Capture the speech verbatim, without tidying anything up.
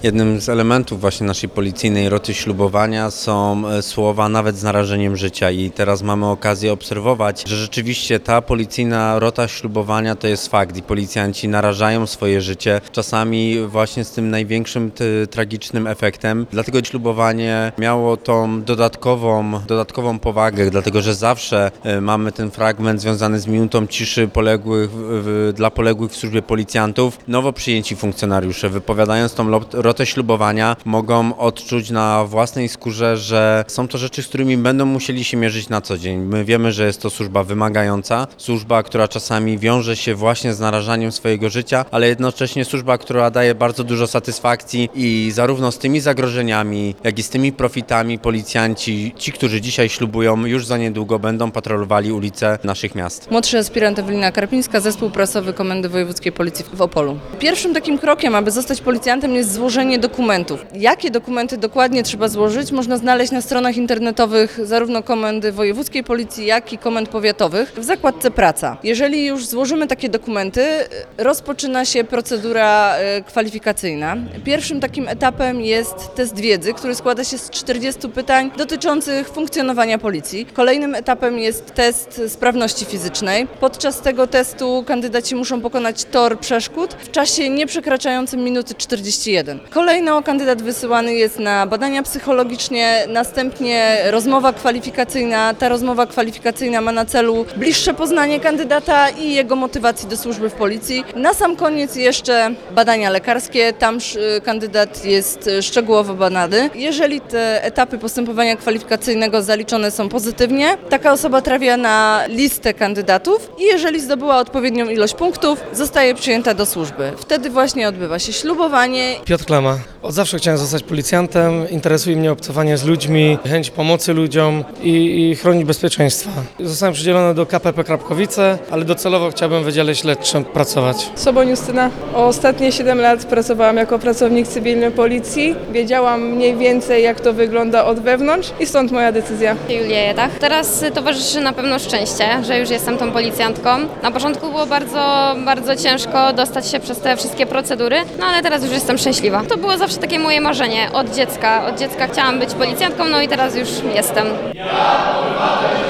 Jednym z elementów właśnie naszej policyjnej roty ślubowania są słowa nawet z narażeniem życia i teraz mamy okazję obserwować, że rzeczywiście ta policyjna rota ślubowania to jest fakt i policjanci narażają swoje życie, czasami właśnie z tym największym t- tragicznym efektem. Dlatego ślubowanie miało tą dodatkową, dodatkową powagę, dlatego że zawsze y, mamy ten fragment związany z minutą ciszy poległych, w, w, dla poległych w służbie policjantów. Nowo przyjęci funkcjonariusze, wypowiadając tą lot, rotę ślubowania, mogą odczuć na własnej skórze, że są to rzeczy, z którymi będą musieli się mierzyć na co dzień. My wiemy, że jest to służba wymagająca, służba, która czasami wiąże się właśnie z narażaniem swojego życia, ale jednocześnie służba, która daje bardzo dużo satysfakcji i zarówno z tymi zagrożeniami, jak i z tymi profitami policjanci, ci, którzy dzisiaj ślubują, już za niedługo będą patrolowali ulice naszych miast. Młodszy aspirant Ewelina Karpińska, zespół prasowy Komendy Wojewódzkiej Policji w Opolu. Pierwszym takim krokiem, aby zostać policjantem, jest złożenie dokumentów. Jakie dokumenty dokładnie trzeba złożyć, można znaleźć na stronach internetowych zarówno Komendy Wojewódzkiej Policji, jak i komend powiatowych w zakładce Praca. Jeżeli już złożymy takie dokumenty, rozpoczyna się procedura kwalifikacyjna. Pierwszym takim etapem jest test wiedzy, który składa się z czterdziestu pytań dotyczących funkcjonowania policji. Kolejnym etapem jest test sprawności fizycznej. Podczas tego testu kandydaci muszą pokonać tor przeszkód w czasie nie przekraczającym minuty czterdzieści jeden. Kolejno kandydat wysyłany jest na badania psychologiczne, następnie rozmowa kwalifikacyjna. Ta rozmowa kwalifikacyjna ma na celu bliższe poznanie kandydata i jego motywacji do służby w policji. Na sam koniec jeszcze badania lekarskie. Tam kandydat jest szczegółowo badany. Jeżeli te etapy postępowania kwalifikacyjnego zaliczone są pozytywnie, taka osoba trafia na listę kandydatów i jeżeli zdobyła odpowiednią ilość punktów, zostaje przyjęta do służby. Wtedy właśnie odbywa się ślubowanie. Piotr Klama. Od zawsze chciałem zostać policjantem. Interesuje mnie obcowanie z ludźmi, chęć pomocy ludziom i, i chronić bezpieczeństwa. Zostałem przydzielony do K P P Krapkowice, ale docelowo chciałbym w Wydziale Śledczym pracować. Soboń Justyna. Ostatnie siedem lat pracowałam jako pracownik cywilny policji. Wiedziałam mniej więcej, jak to wygląda od wewnątrz i stąd moja decyzja. Julia Jedach. Teraz towarzyszy na pewno szczęście, że już jestem tą policjantką. Na początku było bardzo, bardzo ciężko dostać się przez te wszystkie procedury, no ale teraz już jestem szczęśliwa. To było zawsze takie moje marzenie od dziecka. Od dziecka chciałam być policjantką, no i teraz już jestem.